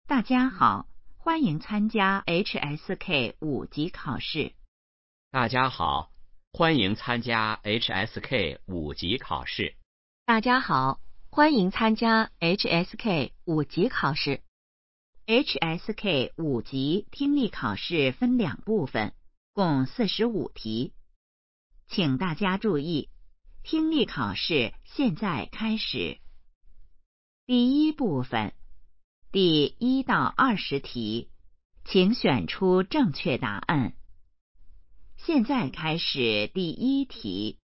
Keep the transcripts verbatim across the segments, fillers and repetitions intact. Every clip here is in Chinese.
大家好，欢迎参加 H S K 五级考试。 大家好，欢迎参加 H S K 五级考试。 大家好，欢迎参加 H S K 五级考试。 H S K 五级听力考试分两部分，共四十五题。请大家注意，听力考试现在开始。第一部分，第一到二十题，请选出正确答案。现在开始第一题。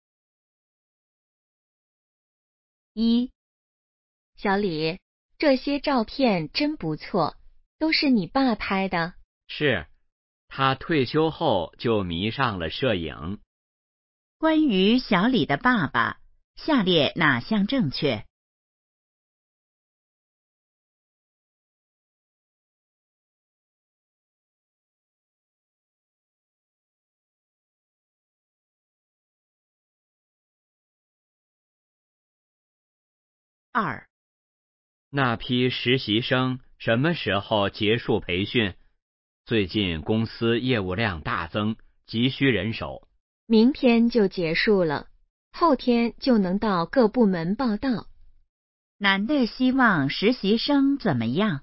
一，小李，这些照片真不错，都是你爸拍的？ 是，他退休后就迷上了摄影。 关于小李的爸爸，下列哪项正确？二， 那批实习生什么时候结束培训？最近公司业务量大增，急需人手。 明天就结束了，后天就能到各部门报到。 男的希望实习生怎么样？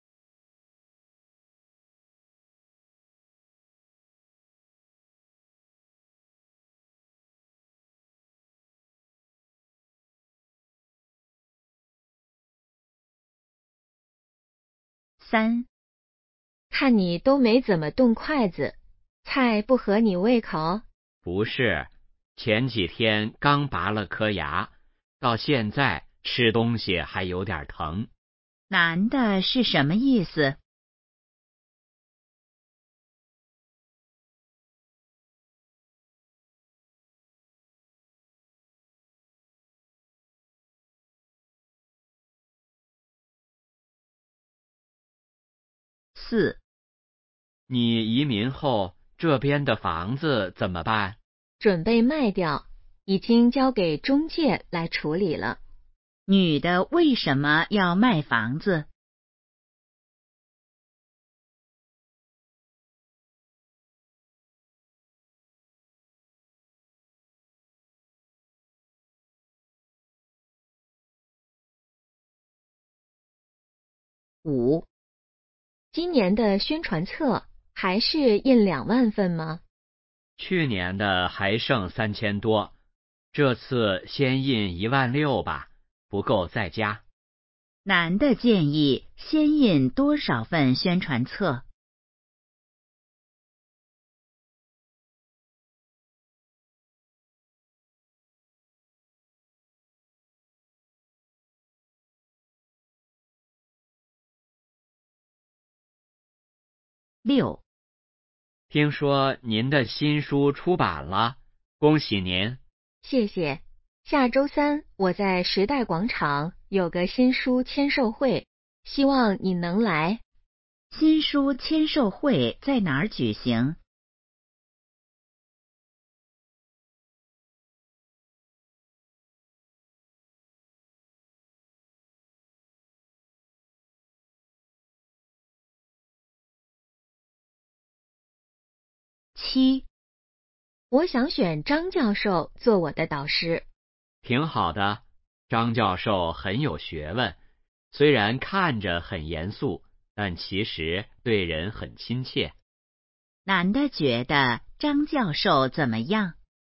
三， 看你都没怎么动筷子，菜不合你胃口？ 不是，前几天刚拔了颗牙，到现在吃东西还有点疼。 男的是什么意思？四， 你移民后这边的房子怎么办？ 准备卖掉，已经交给中介来处理了。 女的为什么要卖房子？五， 今年的宣传册还是印两万份吗？ 去年的还剩三千多，这次先印一万六吧，不够再加。 男的建议先印多少份宣传册？六， 听说您的新书出版了，恭喜您。 谢谢。下周三我在时代广场有个新书签售会，希望你能来。 新书签售会在哪儿举行？七， 我想选张教授做我的导师。 挺好的，张教授很有学问，虽然看着很严肃，但其实对人很亲切。 男的觉得张教授怎么样？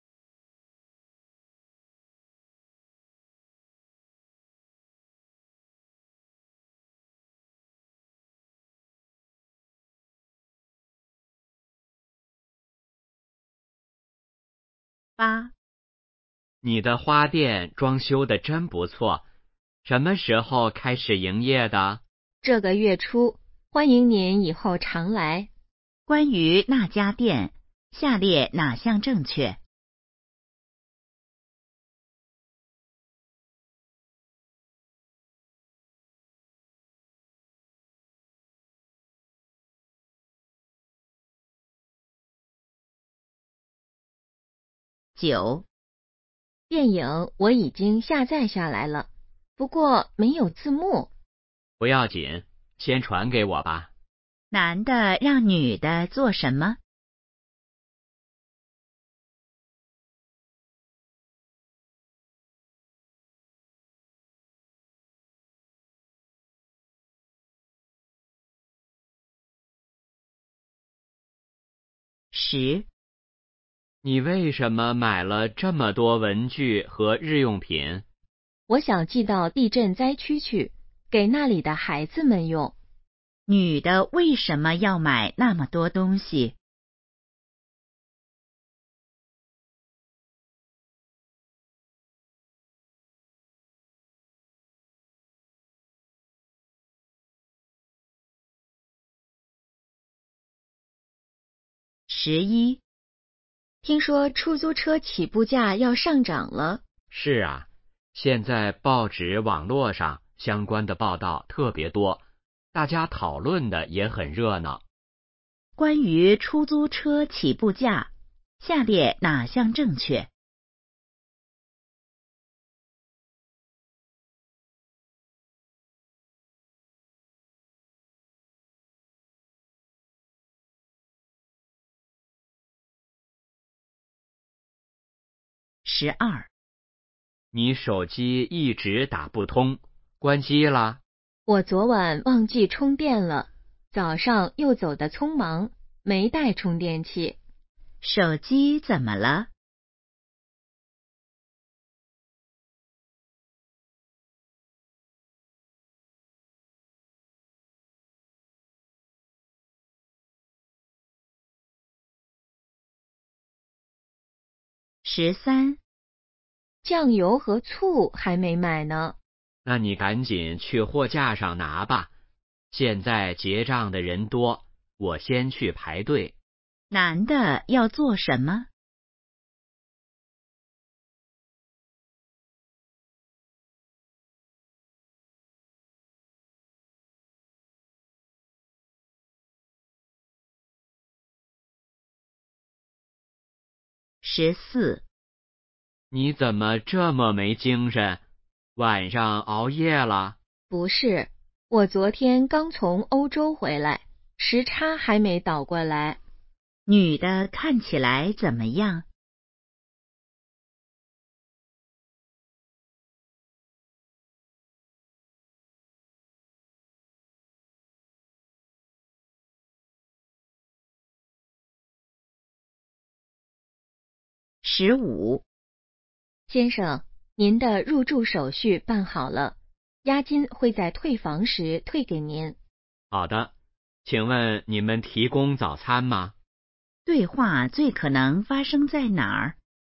八， 你的花店装修的真不错，什么时候开始营业的？ 这个月初，欢迎您以后常来。 关于那家店，下列哪项正确？九， 电影我已经下载下来了，不过没有字幕。 不要紧， 先传给我吧。 男的让女的做什么？十。 你为什么买了这么多文具和日用品？ 我想寄到地震灾区去，给那里的孩子们用。 女的为什么要买那么多东西？十一。 听说出租车起步价要上涨了。 是啊，现在报纸、网络上相关的报道特别多，大家讨论的也很热闹。 关于出租车起步价，下列哪项正确？十二。 你手机一直打不通，关机啦？ 我昨晚忘记充电了，早上又走得匆忙，没带充电器。 手机怎么了？十三。 酱油和醋还没买呢。 那你赶紧去货架上拿吧。现在结账的人多，我先去排队。 男的要做什么？十四。 你怎么这么没精神？晚上熬夜了？ 不是，我昨天刚从欧洲回来，时差还没倒过来。 女的看起来怎么样？十五。 先生，您的入住手续办好了，押金会在退房时退给您。 好的，请问你们提供早餐吗？ 对话最可能发生在哪儿？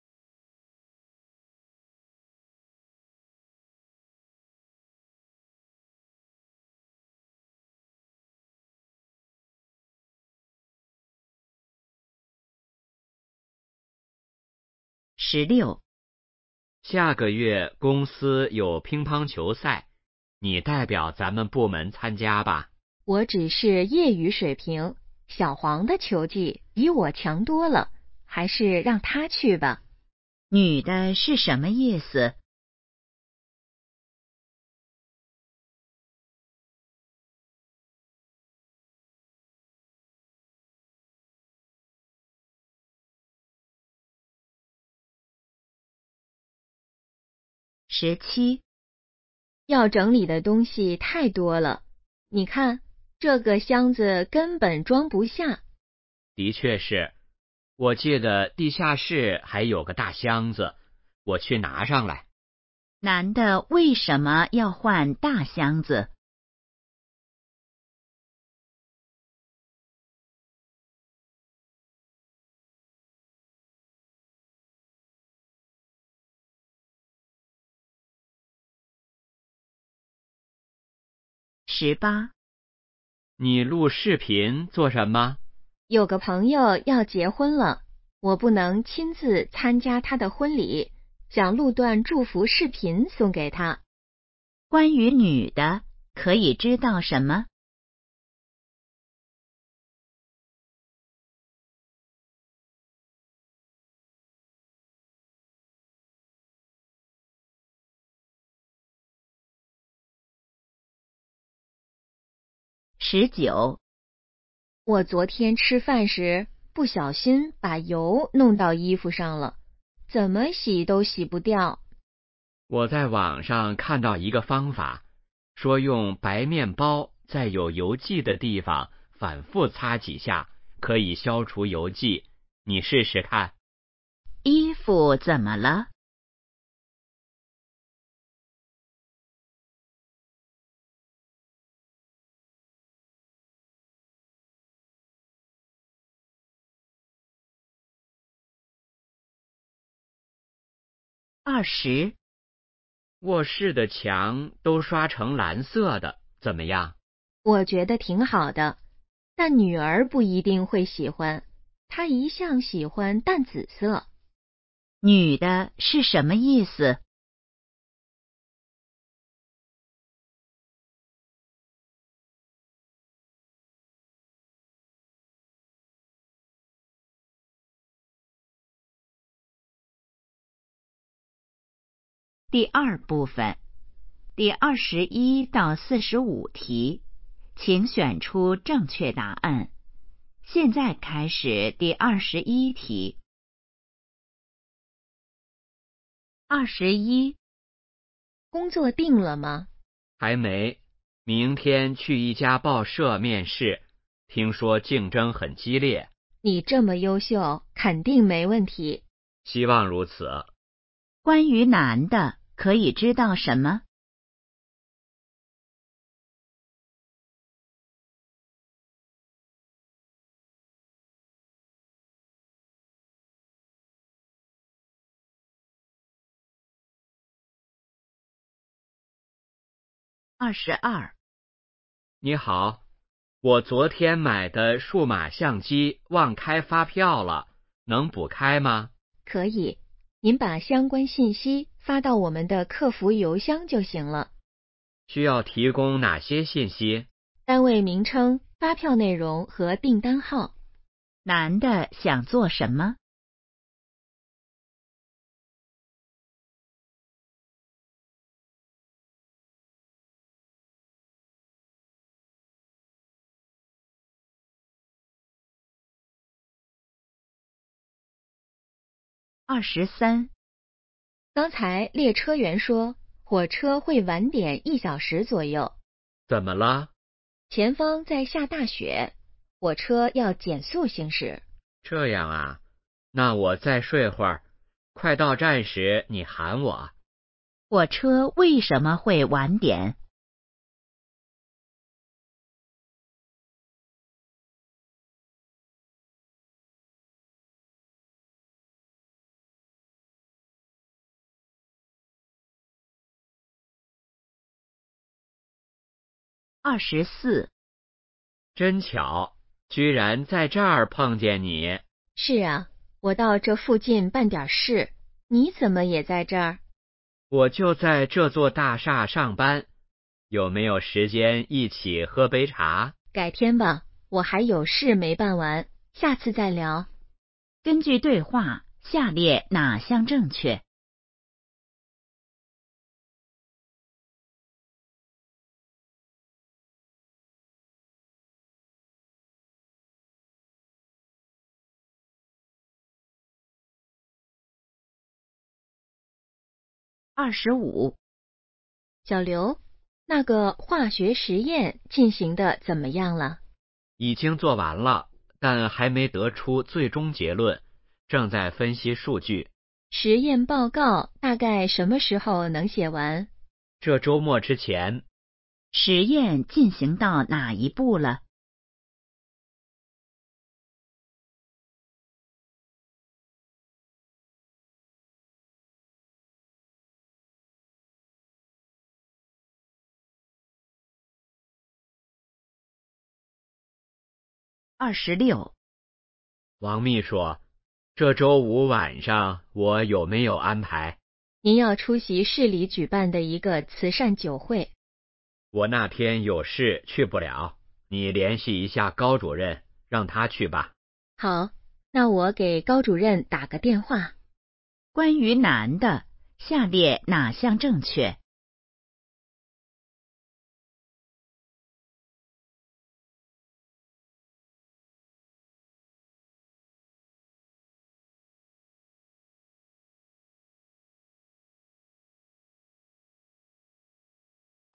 十六。 下个月公司有乒乓球赛，你代表咱们部门参加吧。 我只是业余水平，小黄的球技比我强多了，还是让他去吧。 女的是什么意思？十七。 要整理的东西太多了，你看，这个箱子根本装不下。 的确是，我记得地下室还有个大箱子，我去拿上来。 男的为什么要换大箱子？十八。 你录视频做什么？ 有个朋友要结婚了，我不能亲自参加他的婚礼，想录段祝福视频送给他。 关于女的，可以知道什么？ 十九。 我昨天吃饭时不小心把油弄到衣服上了，怎么洗都洗不掉。 我在网上看到一个方法，说用白面包在有油迹的地方反复擦几下，可以消除油迹，你试试看。 衣服怎么了？二十。 卧室的墙都刷成蓝色的，怎么样？ 我觉得挺好的，但女儿不一定会喜欢，她一向喜欢淡紫色。 女的是什么意思？第二部分，第二十一到四十五题，请选出正确答案。现在开始第二十一题。二十一。 工作定了吗？ 还没，明天去一家报社面试，听说竞争很激烈。 你这么优秀，肯定没问题。 希望如此。 关于男的，可以知道什么？二十二。 你好，我昨天买的数码相机忘开发票了，能补开吗？ 可以，您把相关信息发到我们的客服邮箱就行了。 需要提供哪些信息？ 单位名称、发票内容和订单号。 男的想做什么？二十三。 刚才列车员说，火车会晚点一小时左右。 怎么了？ 前方在下大雪，火车要减速行驶。 这样啊，那我再睡会儿，快到站时你喊我。 火车为什么会晚点？二十四。 真巧，居然在这儿碰见你。 是啊，我到这附近办点事，你怎么也在这儿？ 我就在这座大厦上班，有没有时间一起喝杯茶？ 改天吧，我还有事没办完，下次再聊。 根据对话，下列哪项正确？二十五。 小刘，那个化学实验进行的怎么样了？ 已经做完了，但还没得出最终结论，正在分析数据。 实验报告大概什么时候能写完？ 这周末之前。 实验进行到哪一步了？二十六。 王秘书，这周五晚上我有没有安排？ 您要出席市里举办的一个慈善酒会。 我那天有事去不了，你联系一下高主任，让他去吧。 好，那我给高主任打个电话。 关于男的，下列哪项正确？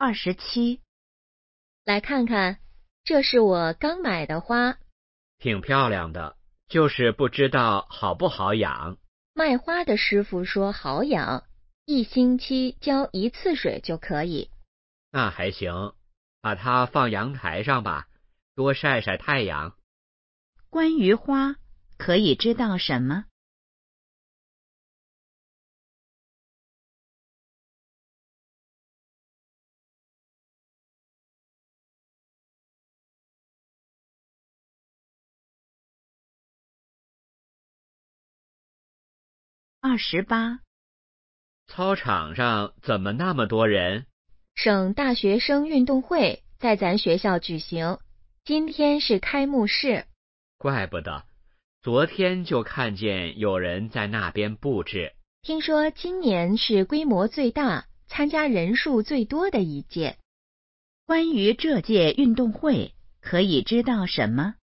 二十七。 来看看，这是我刚买的花， 挺漂亮的，就是不知道好不好养。 卖花的师傅说好养，一星期浇一次水就可以。 那还行，把它放阳台上吧，多晒晒太阳。 关于花，可以知道什么？二十八。 操场上怎么那么多人？ 省大学生运动会在咱学校举行，今天是开幕式。 怪不得，昨天就看见有人在那边布置。 听说今年是规模最大、参加人数最多的一届。 关于这届运动会，可以知道什么？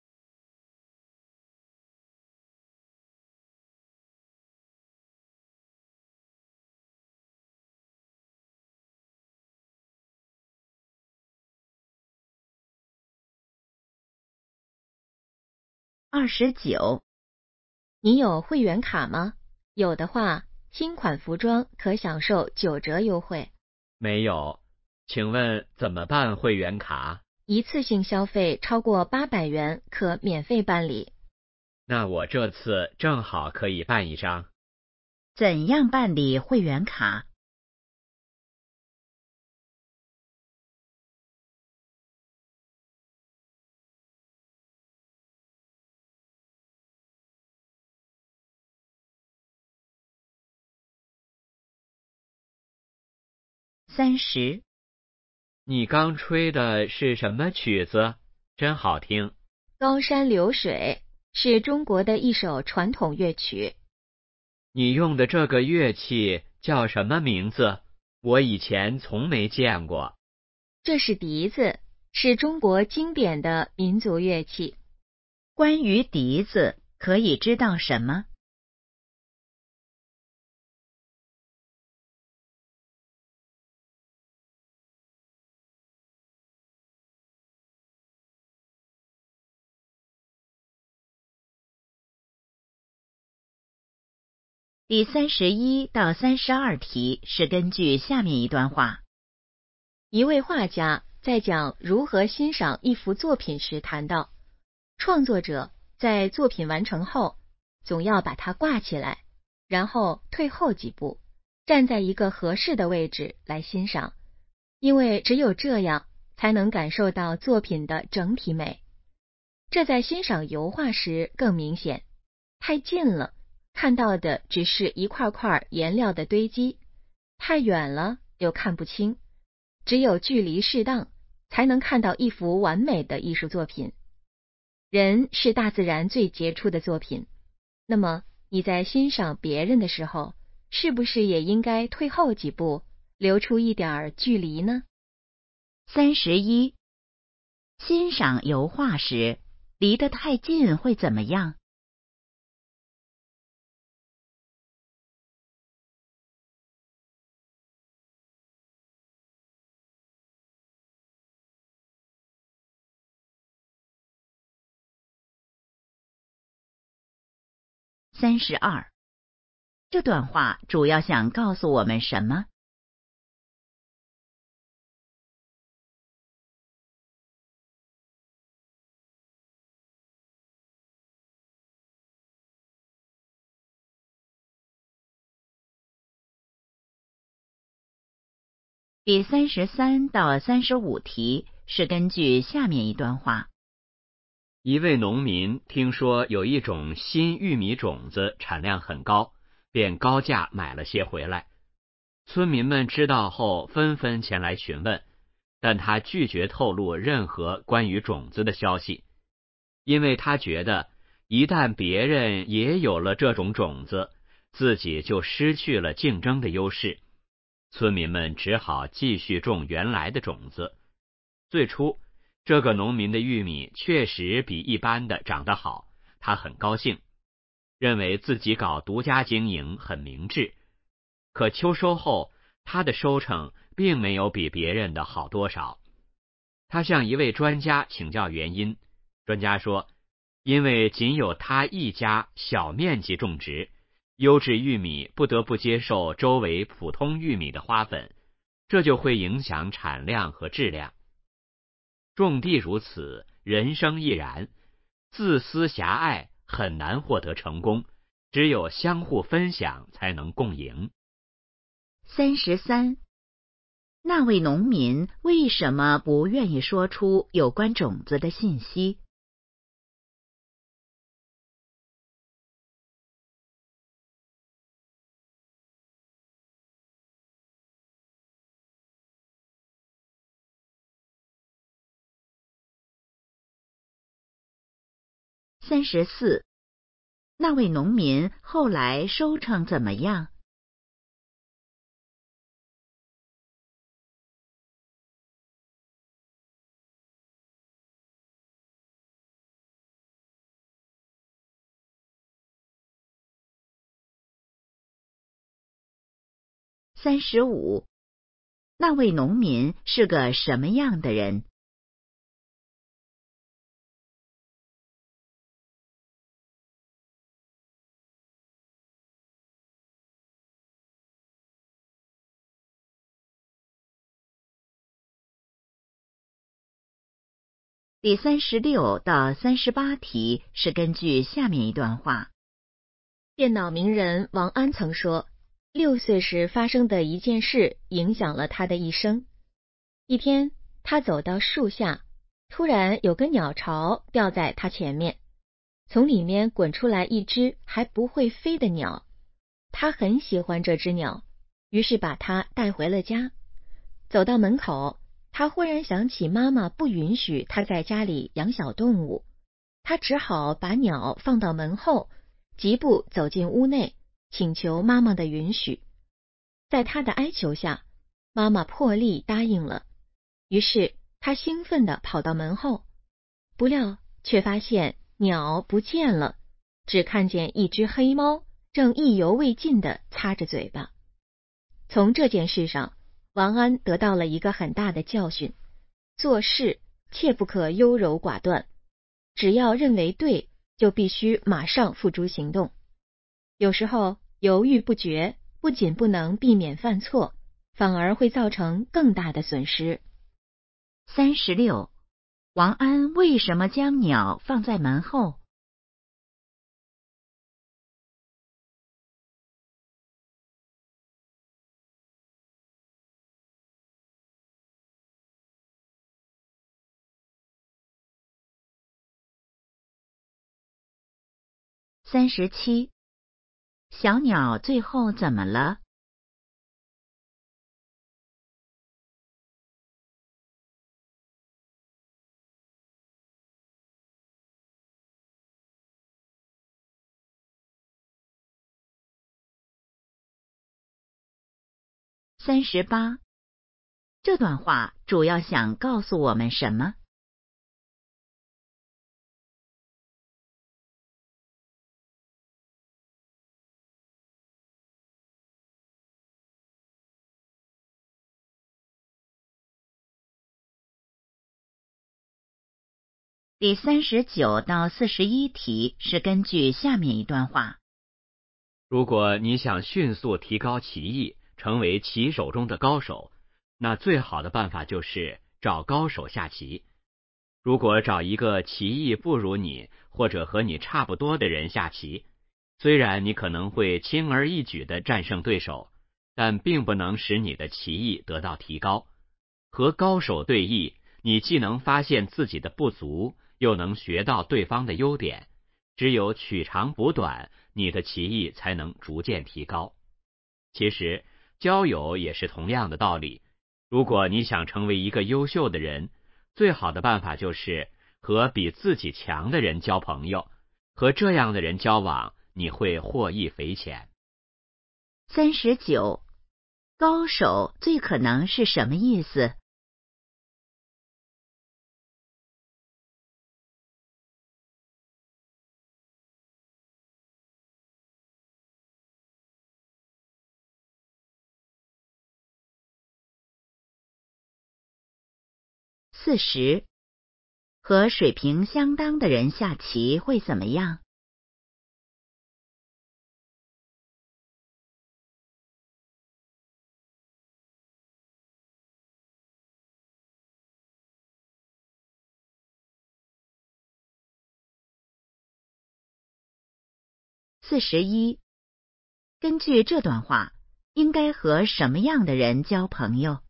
二十九。 你有会员卡吗？有的话，新款服装可享受九折优惠。 没有，请问怎么办会员卡？ 一次性消费超过八百元可免费办理。 那我这次正好可以办一张。 怎样办理会员卡？三十。 你刚吹的是什么曲子？真好听。 高山流水是中国的一首传统乐曲。 你用的这个乐器叫什么名字？我以前从没见过。 这是笛子，是中国经典的民族乐器。 关于笛子，可以知道什么？第三十一到三十二题是根据下面一段话。 一位画家在讲如何欣赏一幅作品时谈到，创作者在作品完成后，总要把它挂起来，然后退后几步，站在一个合适的位置来欣赏，因为只有这样才能感受到作品的整体美。这在欣赏油画时更明显，太近了，看到的只是一块块颜料的堆积，太远了又看不清，只有距离适当，才能看到一幅完美的艺术作品。人是大自然最杰出的作品，那么你在欣赏别人的时候，是不是也应该退后几步，留出一点距离呢？ 三十一。欣赏油画时，离得太近会怎么样？三十二。这段话主要想告诉我们什么？第三十三到三十五题是根据下面一段话。 一位农民听说有一种新玉米种子产量很高，便高价买了些回来。村民们知道后纷纷前来询问，但他拒绝透露任何关于种子的消息，因为他觉得一旦别人也有了这种种子，自己就失去了竞争的优势。村民们只好继续种原来的种子。最初这个农民的玉米确实比一般的长得好，他很高兴，认为自己搞独家经营很明智。可秋收后， 他的收成并没有比别人的好多少。他向一位专家请教原因，专家说，因为仅有他一家小面积种植，优质玉米不得不接受周围普通玉米的花粉，这就会影响产量和质量。种地如此，人生亦然，自私狭隘很难获得成功，只有相互分享才能共赢。 三十三，那位农民为什么不愿意说出有关种子的信息？三十四，那位农民后来收成怎么样？三十五，那位农民是个什么样的人？第三十六到三十八题是根据下面一段话。 电脑名人王安曾说，六岁时发生的一件事影响了他的一生。一天，他走到树下，突然有个鸟巢掉在他前面，从里面滚出来一只还不会飞的鸟。他很喜欢这只鸟，于是把它带回了家。走到门口，他忽然想起妈妈不允许他在家里养小动物，他只好把鸟放到门后，疾步走进屋内，请求妈妈的允许。在他的哀求下，妈妈破例答应了。于是他兴奋地跑到门后，不料却发现鸟不见了，只看见一只黑猫正意犹未尽地擦着嘴巴。从这件事上，王安得到了一个很大的教训：做事切不可优柔寡断，只要认为对，就必须马上付诸行动。有时候犹豫不决，不仅不能避免犯错，反而会造成更大的损失。 三十六，王安为什么将鸟放在门后？三十七，小鸟最后怎么了？三十八，这段话主要想告诉我们什么？第三十九到四十一题是根据下面一段话。 如果你想迅速提高棋艺，成为棋手中的高手，那最好的办法就是找高手下棋。如果找一个棋艺不如你或者和你差不多的人下棋，虽然你可能会轻而易举地战胜对手，但并不能使你的棋艺得到提高。和高手对弈，你既能发现自己的不足，又能学到对方的优点，只有取长补短，你的棋艺才能逐渐提高。其实交友也是同样的道理，如果你想成为一个优秀的人，最好的办法就是和比自己强的人交朋友，和这样的人交往，你会获益匪浅。 三十九，高手最可能是什么意思？ 四十，和水平相当的人下棋会怎么样？四十一，根据这段话，应该和什么样的人交朋友？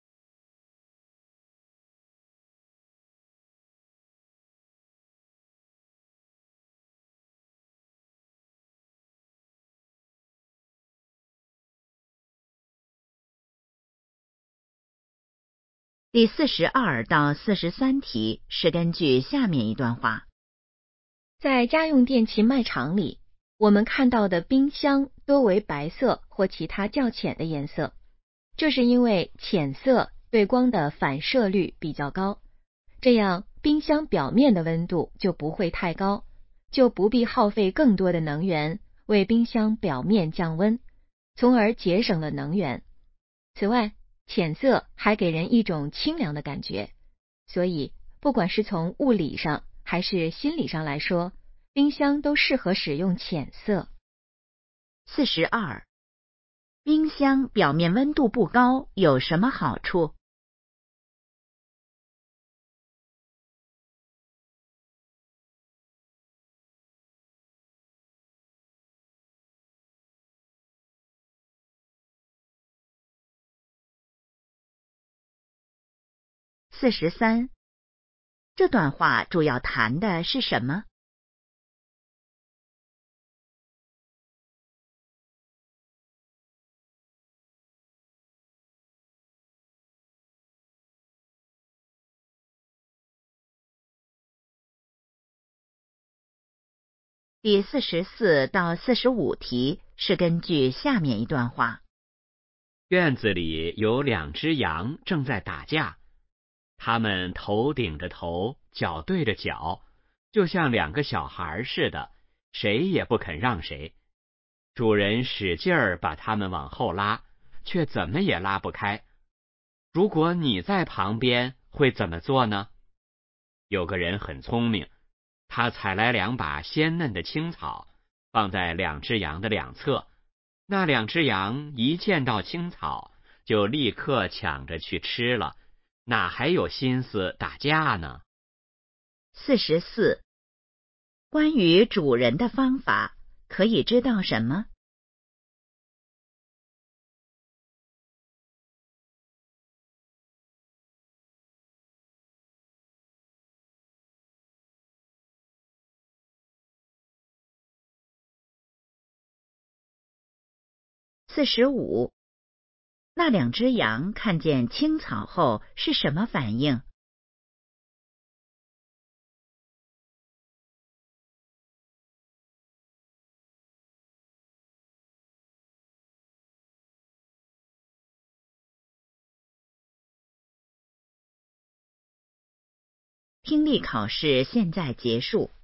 第四十二到四十三题是根据下面一段话。 在家用电器卖场里，我们看到的冰箱多为白色或其他较浅的颜色，这是因为浅色对光的反射率比较高，这样冰箱表面的温度就不会太高，就不必耗费更多的能源为冰箱表面降温，从而节省了能源。此外，浅色还给人一种清凉的感觉，所以不管是从物理上还是心理上来说，冰箱都适合使用浅色。 四十二，冰箱表面温度不高有什么好处？四十三，这段话主要谈的是什么？第四十四到四十五题是根据下面一段话。 院子里有两只羊正在打架，它们头顶着头，脚对着脚，就像两个小孩似的，谁也不肯让谁。主人使劲儿把它们往后拉，却怎么也拉不开。如果你在旁边，会怎么做呢？有个人很聪明，他采来两把鲜嫩的青草，放在两只羊的两侧。那两只羊一见到青草，就立刻抢着去吃了，哪还有心思打架呢？ 四十四，关于主人的方法，可以知道什么？四十五，那两只羊看见青草后是什么反应？听力考试现在结束。